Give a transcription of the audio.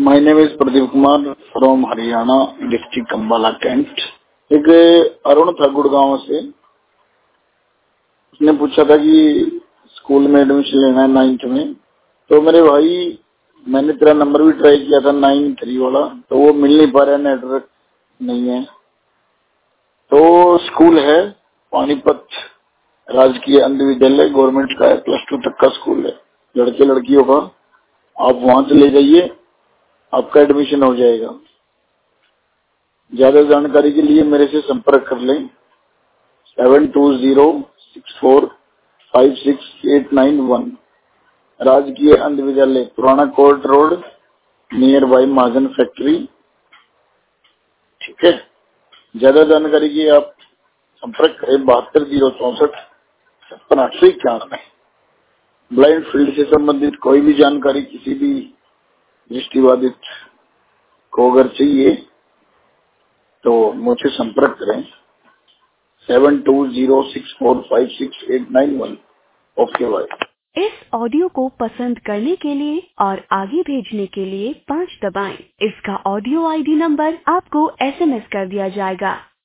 My name is Pradeep Kumar from Haryana district Ambala cantt. एक अरुण था गुड़गांव से, उसने पूछा था कि स्कूल में एडमिशन लेना है 9th में। तो मेरे भाई मैंने तेरा नंबर भी ट्राई किया था 93 वाला, तो वो मिल नहीं पा रहा है, नेटवर्क नहीं है। तो स्कूल है पानीपत राजकीय अंध विद्यालय, गवर्नमेंट का है, +2 तक का स्कूल है लड़के लड़कियों का। आप वहां से ले जाइए, आपका एडमिशन हो जाएगा। ज्यादा जानकारी के लिए मेरे से संपर्क कर लें 7206456891। राजकीय अंध विद्यालय, पुराना court road, near Bai Mahajan factory. ठीक है, ज्यादा जानकारी के लिए आप संपर्क करें 72 064 56 891। ब्लाइंड फील्ड से संबंधित कोई भी जानकारी किसी भी दृष्टिबाधित को अगर चाहिए तो मुझसे संपर्क करें 7206456891। Okay bye. इस ऑडियो को पसंद करने के लिए और आगे भेजने के लिए 5 दबाएं। इसका ऑडियो आईडी नंबर आपको SMS कर दिया जाएगा।